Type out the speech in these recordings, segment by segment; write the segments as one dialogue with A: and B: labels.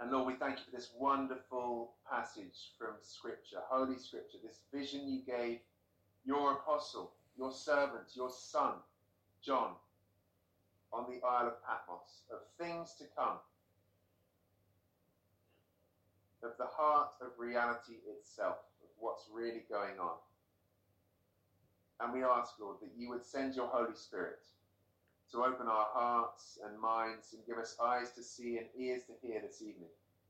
A: And Lord, we thank you for this wonderful passage from Scripture, Holy Scripture, this vision you gave your apostle, your servant, your son, John, on the Isle of Patmos, of things to come, of the heart of reality itself, of what's really going on. And we ask, Lord, that you would send your Holy Spirit to open our hearts and minds and give us eyes to see and ears to hear this evening.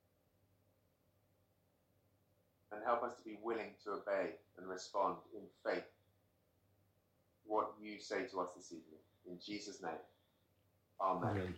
A: And help us to be willing to obey and respond in faith what you say to us this evening. In Jesus' name, amen.
B: Amen.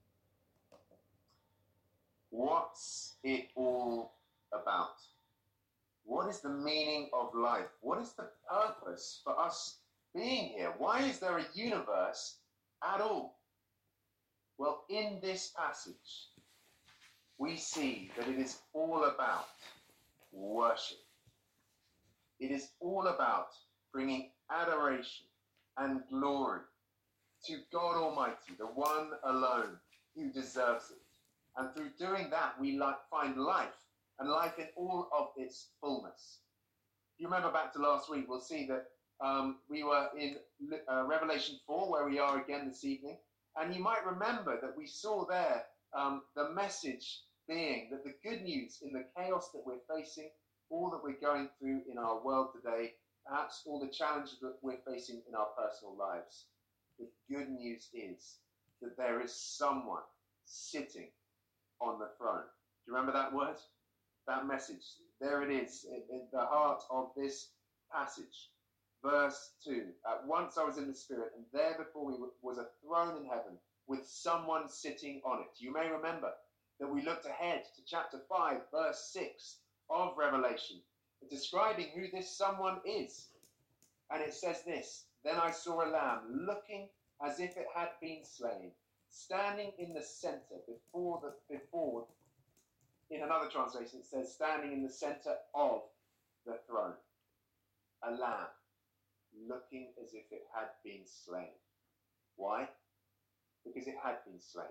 A: What's it all about? What is the meaning of life? What is the purpose for us being here? Why is there a universe at all? Well, in this passage, we see that it is all about worship. It is all about bringing adoration and glory to God Almighty, the one alone who deserves it. And through doing that, we find life, and life in all of its fullness. If you remember back to last week, we'll see that we were in Revelation 4, where we are again this evening. And you might remember that we saw there the message being that the good news in the chaos that we're facing, all that we're going through in our world today, perhaps all the challenges that we're facing in our personal lives, the good news is that there is someone sitting on the throne. Do you remember that word? That message. There it is in the heart of this passage. Verse 2. At once I was in the Spirit, and there before me was a throne in heaven with someone sitting on it. You may remember that we looked ahead to chapter 5, verse 6 of Revelation, describing who this someone is. And it says this: Then I saw a lamb looking as if it had been slain, standing in the center before. In another translation, it says, standing in the center of the throne. A lamb, looking as if it had been slain. Why? Because it had been slain.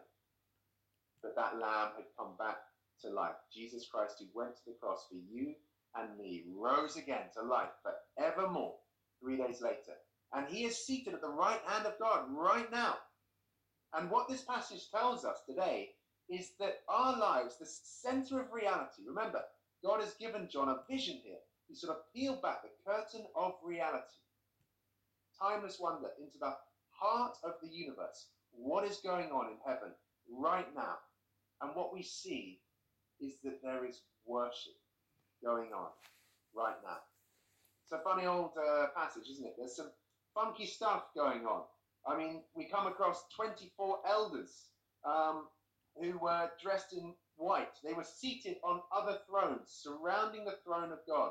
A: But that lamb had come back to life. Jesus Christ, who went to the cross for you and me, rose again to life forevermore 3 days later. And he is seated at the right hand of God right now. And what this passage tells us today is that our lives, the center of reality, remember, God has given John a vision here. He sort of peeled back the curtain of reality. Timeless wonder into the heart of the universe. What is going on in heaven right now? And what we see is that there is worship going on right now. It's a funny old passage, isn't it? There's some funky stuff going on. I mean, we come across 24 elders who were dressed in white. They were seated on other thrones, surrounding the throne of God.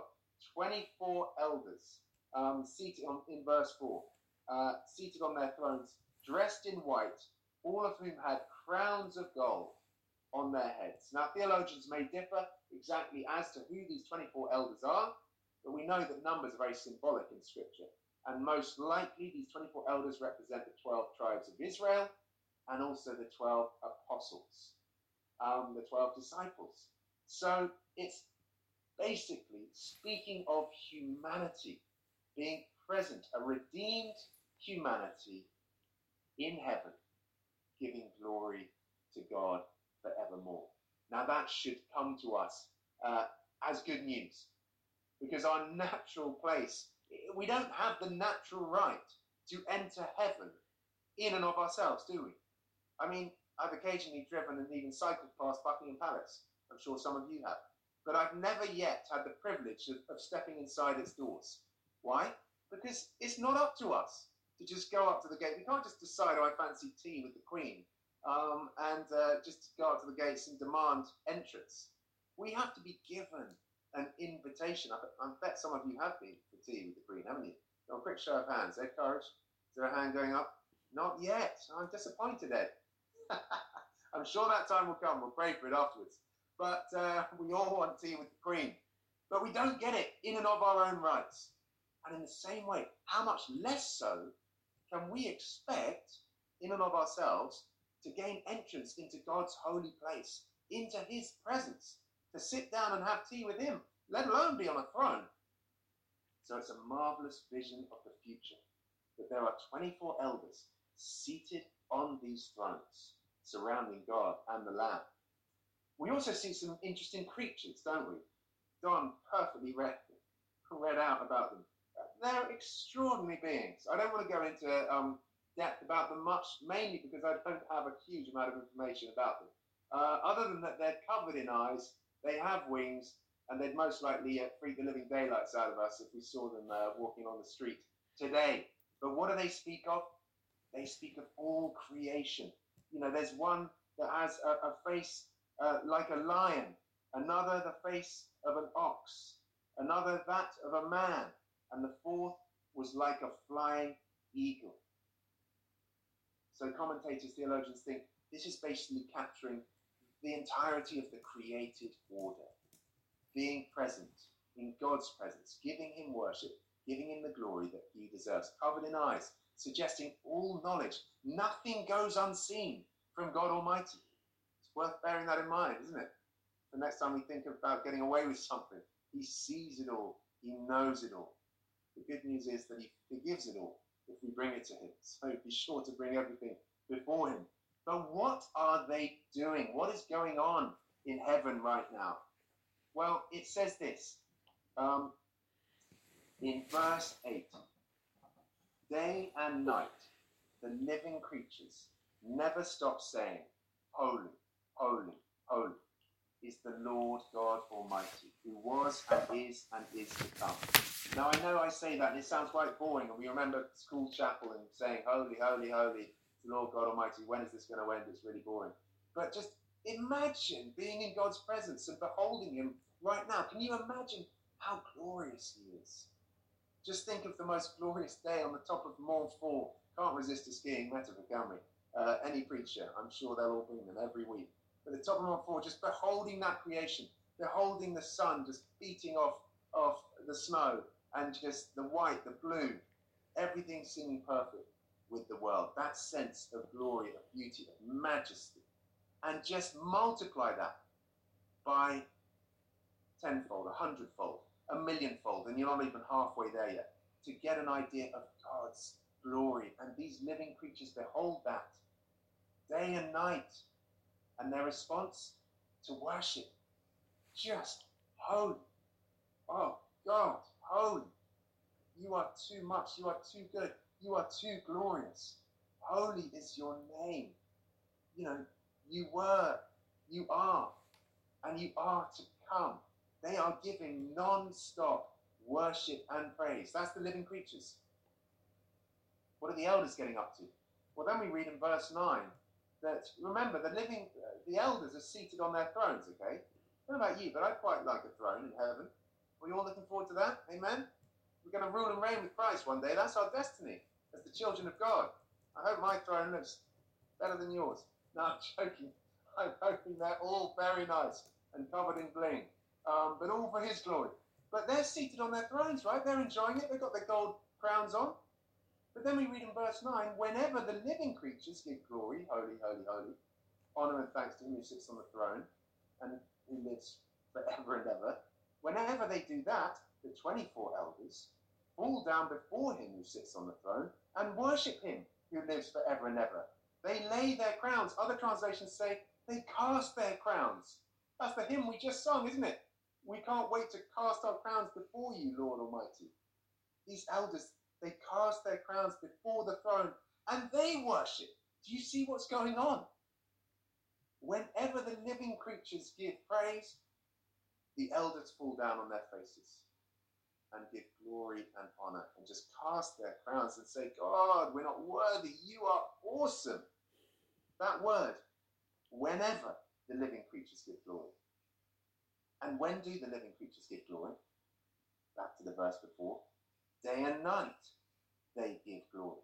A: 24 elders seated in verse 4, seated on their thrones, dressed in white, all of whom had crowns of gold on their heads. Now, theologians may differ exactly as to who these 24 elders are, but we know that numbers are very symbolic in Scripture. And most likely, these 24 elders represent the 12 tribes of Israel and also the 12 apostles, the 12 disciples. So it's basically speaking of humanity being present, a redeemed humanity in heaven, giving glory to God forevermore. Now that should come to us as good news, because our natural place, we don't have the natural right to enter heaven in and of ourselves, do we? I mean, I've occasionally driven and even cycled past Buckingham Palace. I'm sure some of you have. But I've never yet had the privilege of stepping inside its doors. Why? Because it's not up to us to just go up to the gate. We can't just decide, oh, I fancy tea with the Queen, and just go up to the gates and demand entrance. We have to be given an invitation. I bet some of you have been for tea with the Queen, haven't you? A quick show of hands. Ed Courage? Is there a hand going up? Not yet. I'm disappointed, Ed. I'm sure that time will come. We'll pray for it afterwards. But we all want tea with the Queen. But we don't get it in and of our own rights. And in the same way, how much less so can we expect in and of ourselves to gain entrance into God's holy place, into his presence, to sit down and have tea with him, let alone be on a throne. So it's a marvelous vision of the future, that there are 24 elders seated on these thrones, surrounding God and the Lamb. We also see some interesting creatures, don't we? Don perfectly read out about them. They're extraordinary beings. I don't want to go into depth about them much, mainly because I don't have a huge amount of information about them. Other than that, they're covered in eyes, they have wings, and they'd most likely freak the living daylights out of us if we saw them walking on the street today. But what do they speak of? They speak of all creation. You know, there's one that has a face like a lion, another the face of an ox, another that of a man, and the fourth was like a flying eagle. So commentators, theologians think this is basically capturing the entirety of the created order, being present in God's presence, giving him worship, giving him the glory that he deserves, covered in eyes, suggesting all knowledge. Nothing goes unseen from God Almighty. It's worth bearing that in mind, isn't it? The next time we think about getting away with something, he sees it all, he knows it all. The good news is that he forgives it all if we bring it to him. So be sure to bring everything before him. But what are they doing? What is going on in heaven right now? Well, it says this in verse 8. Day and night, the living creatures never stop saying, holy, holy, holy is the Lord God Almighty, who was and is to come. Now, I know I say that and it sounds quite boring, and we remember school chapel and saying, holy, holy, holy, the Lord God Almighty, when is this going to end? It's really boring. But just imagine being in God's presence and beholding him right now. Can you imagine how glorious he is? Just think of the most glorious day on the top of Mont Fort. Can't resist a skiing metaphor, can we? Any preacher, I'm sure they'll all bring them every week. But the top of Mont Fort, just beholding that creation, beholding the sun just beating off the snow, and just the white, the blue, everything singing perfect with the world. That sense of glory, of beauty, of majesty. And just multiply that by tenfold, 100-fold, 1,000,000-fold, and you're not even halfway there yet, to get an idea of God's glory. And these living creatures behold that day and night, and their response to worship, just holy. Oh God, holy. You are too much, you are too good, you are too glorious. Holy is your name. You know, you were, you are, and you are to come. They are giving non-stop worship and praise. That's the living creatures. What are the elders getting up to? Well, then we read in verse 9 that, remember, the elders are seated on their thrones, okay? I don't know about you, but I'd quite like a throne in heaven. Are you all looking forward to that? Amen? We're going to rule and reign with Christ one day. That's our destiny as the children of God. I hope my throne looks better than yours. No, I'm joking. I'm hoping they're all very nice and covered in bling, but all for his glory. But they're seated on their thrones, right? They're enjoying it. They've got their gold crowns on. But then we read in verse 9, whenever the living creatures give glory, holy, holy, holy, honor and thanks to him who sits on the throne and who lives forever and ever, whenever they do that, the 24 elders fall down before him who sits on the throne and worship him who lives forever and ever. They lay their crowns. Other translations say they cast their crowns. That's the hymn we just sung, isn't it? We can't wait to cast our crowns before you, Lord Almighty. These elders, they cast their crowns before the throne and they worship. Do you see what's going on? Whenever the living creatures give praise, the elders fall down on their faces and give glory and honor and just cast their crowns and say, God, we're not worthy. You are awesome. That word, whenever the living creatures give glory. And when do the living creatures give glory? Back to the verse before. Day and night they give glory.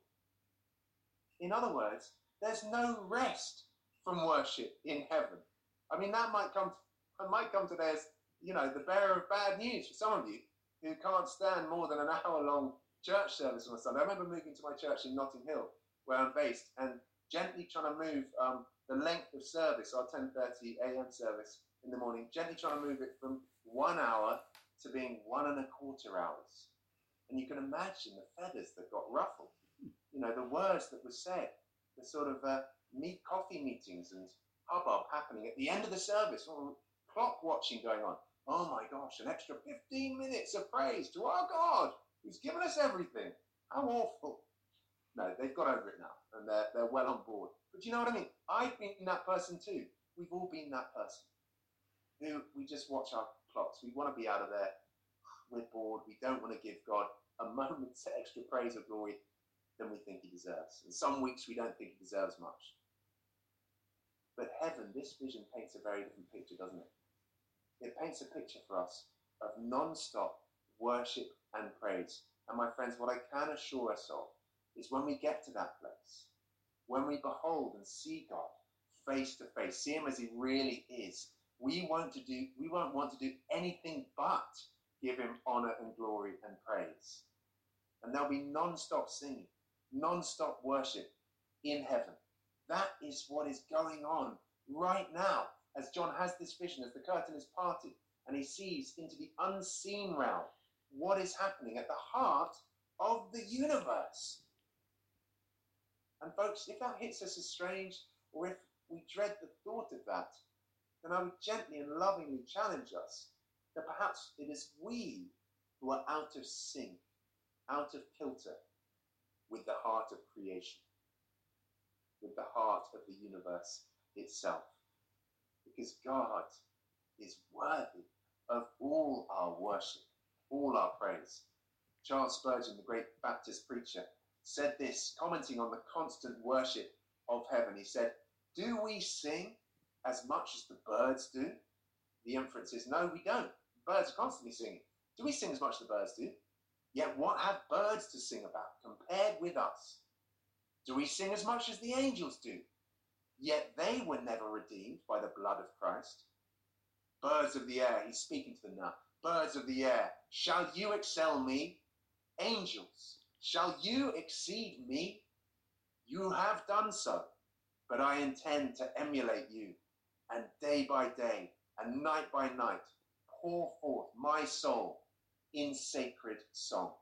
A: In other words, there's no rest from worship in heaven. I mean, that might come today as, you know, the bearer of bad news for some of you who can't stand more than an hour-long church service on a Sunday. I remember moving to my church in Notting Hill, where I'm based, and gently trying to move the length of service, our 10:30 a.m. service in the morning, gently trying to move it from 1 hour to being 1.25 hours. And you can imagine the feathers that got ruffled, the words that were said, the sort of coffee meetings and hubbub happening at the end of the service, or clock watching going on. Oh my gosh, an extra 15 minutes of praise to our God who's given us everything. How awful. No, they've got over it now, and they're well on board. But you know what I mean? I've been that person too. We've all been that person who we just watch our clocks. We want to be out of there. We're bored. We don't want to give God a moment's extra praise or glory than we think he deserves. And some weeks we don't think he deserves much. But heaven, this vision paints a very different picture, doesn't it? It paints a picture for us of non-stop worship and praise. And my friends, what I can assure us of is when we get to that place, when we behold and see God face to face, see him as he really is, we won't want to do anything but give him honor and glory and praise. And there'll be non-stop singing, non-stop worship in heaven. That is what is going on right now as John has this vision, as the curtain is parted and he sees into the unseen realm what is happening at the heart of the universe. And folks, if that hits us as strange, or if we dread the thought of that, then I would gently and lovingly challenge us that perhaps it is we who are out of sync, out of kilter with the heart of creation, with the heart of the universe itself. Because God is worthy of all our worship, all our praise. Charles Spurgeon, the great Baptist preacher, said this, commenting on the constant worship of heaven. He said, "Do we sing as much as the birds do?" The inference is, no, we don't. Birds are constantly singing. Do we sing as much as the birds do? Yet what have birds to sing about compared with us? Do we sing as much as the angels do? Yet they were never redeemed by the blood of Christ. Birds of the air, he's speaking to them now. Birds of the air, shall you excel me? Angels, shall you exceed me? You have done so, but I intend to emulate you, and day by day and night by night pour forth my soul in sacred song.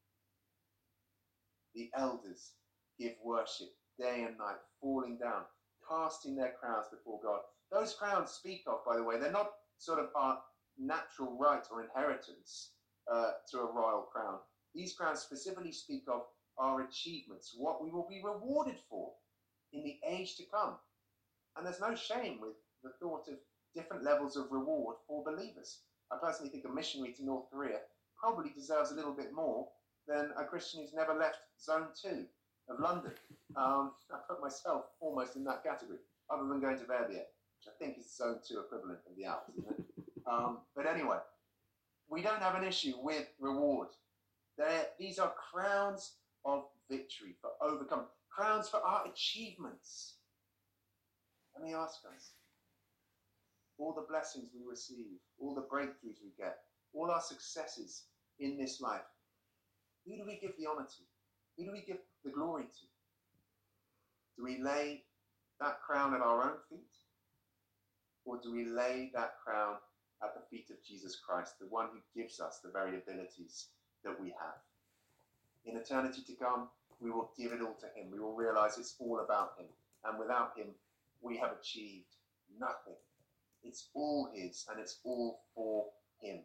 A: The elders give worship day and night, falling down, casting their crowns before God. Those crowns speak of, by the way, they're not sort of our natural right or inheritance to a royal crown. These crowns specifically speak of our achievements, what we will be rewarded for in the age to come. And there's no shame with the thought of different levels of reward for believers. I personally think a missionary to North Korea probably deserves a little bit more than a Christian who's never left Zone 2 of London. I put myself almost in that category, other than going to Verbier, which I think is the Zone 2 equivalent of the Alps, isn't it? But anyway, we don't have an issue with reward. These are crowns of victory for overcoming, crowns for our achievements. Let me ask us, all the blessings we receive, all the breakthroughs we get, all our successes in this life, who do we give the honor to? Who do we give the glory to? Do we lay that crown at our own feet? Or do we lay that crown at the feet of Jesus Christ, the one who gives us the very abilities that we have? In eternity to come, we will give it all to him. We will realize it's all about him. And without him, we have achieved nothing. It's all his, and it's all for him.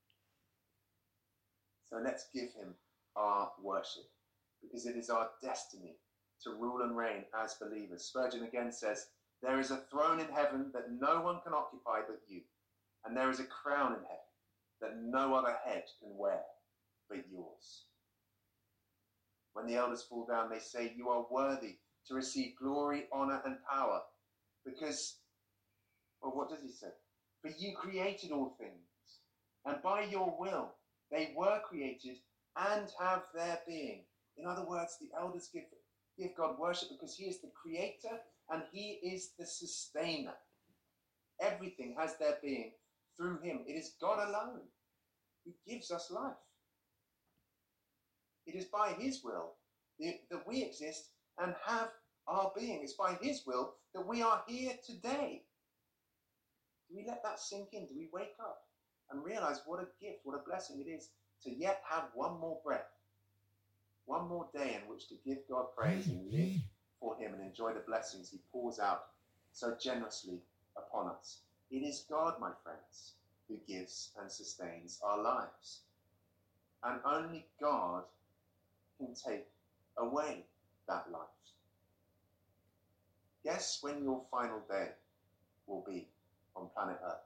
A: So let's give him our worship, because it is our destiny to rule and reign as believers. Spurgeon again says, there is a throne in heaven that no one can occupy but you, and there is a crown in heaven that no other head can wear but yours. When the elders fall down, they say, you are worthy to receive glory, honor, and power, because, well, what does he say? For you created all things, and by your will they were created and have their being. In other words, the elders give God worship because he is the creator and he is the sustainer. Everything has their being through him. It is God alone who gives us life. It is by his will that we exist and have our being. It's by his will that we are here today. Do we let that sink in? Do we wake up and realize what a gift, what a blessing it is to yet have one more breath, one more day in which to give God praise and live for him and enjoy the blessings he pours out so generously upon us? It is God, my friends, who gives and sustains our lives. And only God can take away that life. Guess when your final day will be on planet Earth?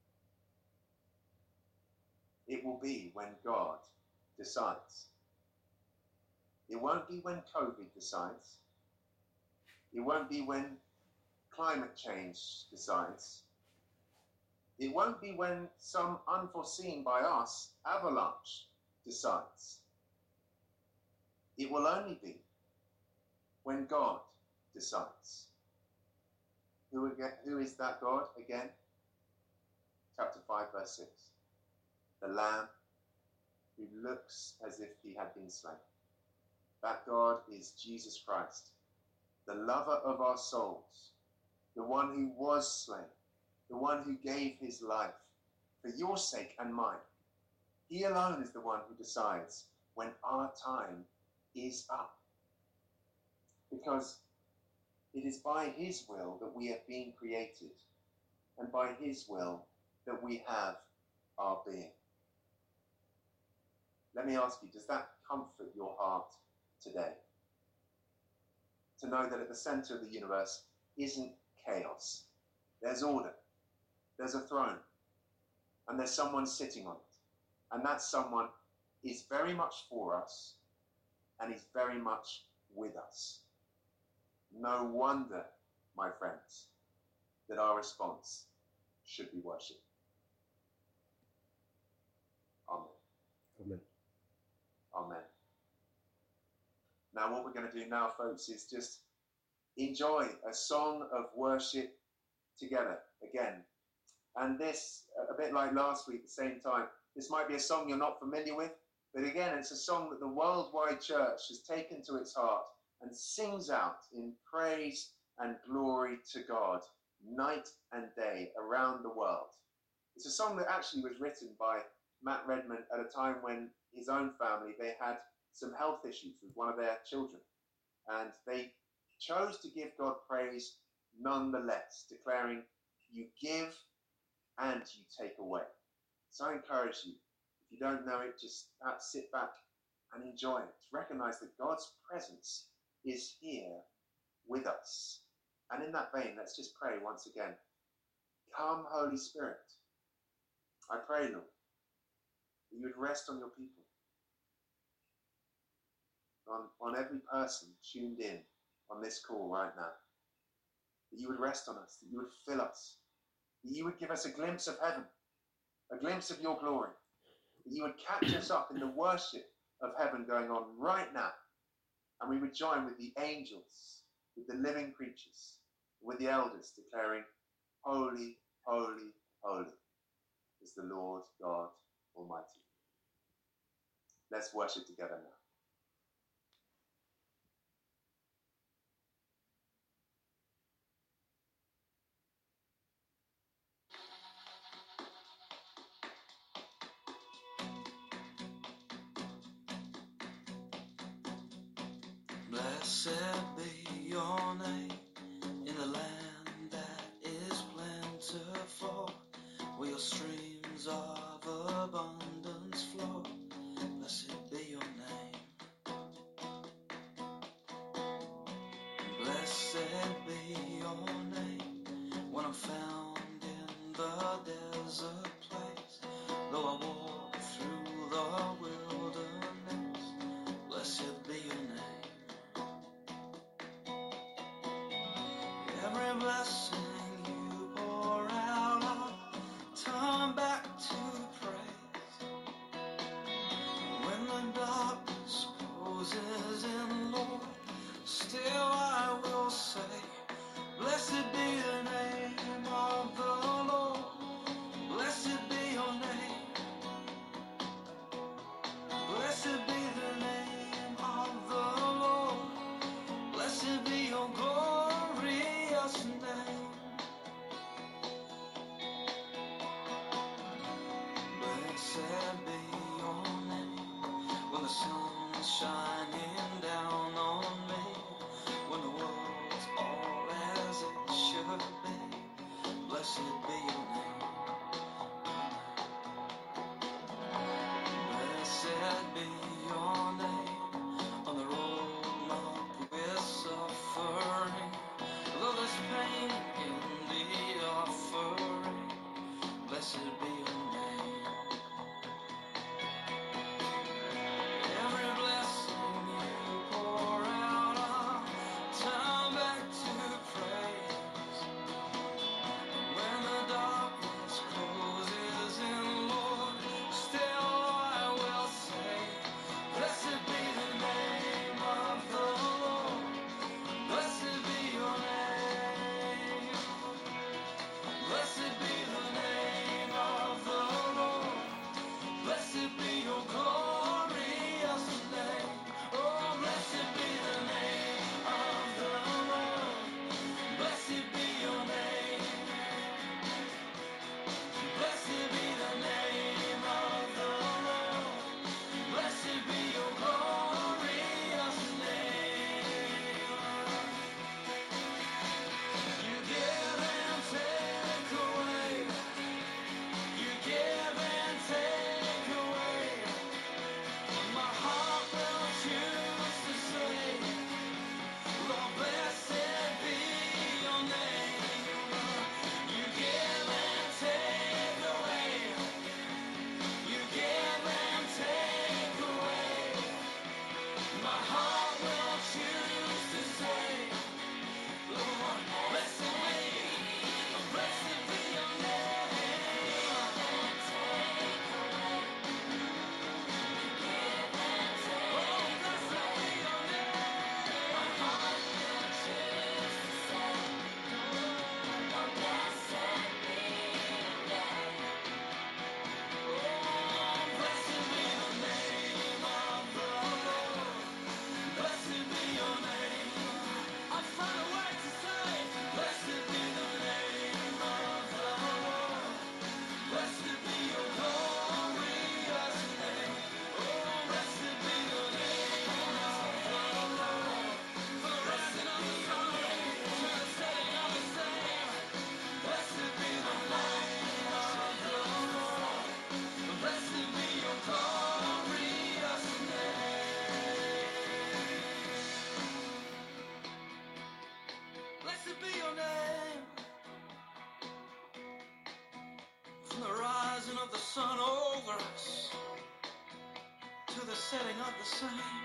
A: It will be when God decides. It won't be when COVID decides. It won't be when climate change decides. It won't be when some unforeseen by us avalanche decides. It will only be when God decides. Who is that God again? Chapter 5, verse 6. The Lamb who looks as if he had been slain. That God is Jesus Christ, the lover of our souls, the one who was slain, the one who gave his life for your sake and mine. He alone is the one who decides when our time is up. Because it is by his will that we have been created, and by his will that we have our being. Let me ask you, does that comfort your heart today? To know that at the center of the universe isn't chaos. There's order. There's a throne. And there's someone sitting on it. And that someone is very much for us, and is very much with us. No wonder, my friends, that our response should be worship. Amen.
B: Amen.
A: Amen. Now what we're going to do now, folks, is just enjoy a song of worship together again. And this, a bit like last week at the same time, this might be a song you're not familiar with, but again, it's a song that the worldwide church has taken to its heart and sings out in praise and glory to God night and day around the world. It's a song that actually was written by Matt Redman at a time when his own family, they had some health issues with one of their children. And they chose to give God praise nonetheless, declaring, you give and you take away. So I encourage you, if you don't know it, just perhaps sit back and enjoy it. Recognize that God's presence is here with us. And in that vein, let's just pray once again. Come, Holy Spirit. I pray, Lord, that you would rest on your people, on every person tuned in on this call right now. That you would rest on us, that you would fill us, that you would give us a glimpse of heaven, a glimpse of your glory, that you would catch us up in the worship of heaven going on right now, and we would join with the angels, with the living creatures, with the elders declaring, holy, holy, holy is the Lord God Almighty. Let's worship together now.
C: Blessed be your name in the land that is plentiful, where your streams of abundance flow. Blessed be your name. Blessed be your name when I'm found in the desert place. Though I walk through the wilderness, blessed be your name. Every blessing you pour out, I'll turn back to praise. When the darkness closes in, Lord, still I will say, blessed be the name of the Lord. Blessed be your name. Blessed be the name of the Lord. Blessed be your glory. the sun shining down on me, when the world's all as it should be. Blessed be your name. Blessed be your name. On the road marked with suffering, though there's pain in the offering. Blessed be your name. Every blessing you pour out, I'll turn back to praise. When the darkness closes in, Lord, still I will say, blessed be the name of the Lord. Blessed be your name. Blessed be the name of the Lord. Blessed be your glorious name. Oh, blessed be the name of the Lord. Blessed be your name. Blessed be the name of the Lord. Blessed be your glorious name. You give and take away. You give and take away. My heart will choose to say, Lord, blessed be your name. You give and take away. You give and take away. My heart will choose to say, Lord, blessed be your name. Oh, blessed be your name. My heart will choose to say, Lord, blessed be your name. Oh, blessed be the name of the Lord. Blessed be your name. I find a way to say, blessed be the name of the Lord. Blessed be your glorious name. Oh, blessed be the name of the Lord. For the rising of the sun to the setting of the same. Blessed be the name of the Lord. Blessed be your glorious name. Blessed be your name. From the rising of the sun over us to the setting of the same.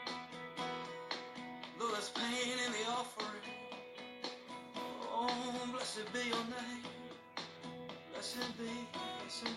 C: Though there's pain in the offering, oh, blessed be your name. Blessed be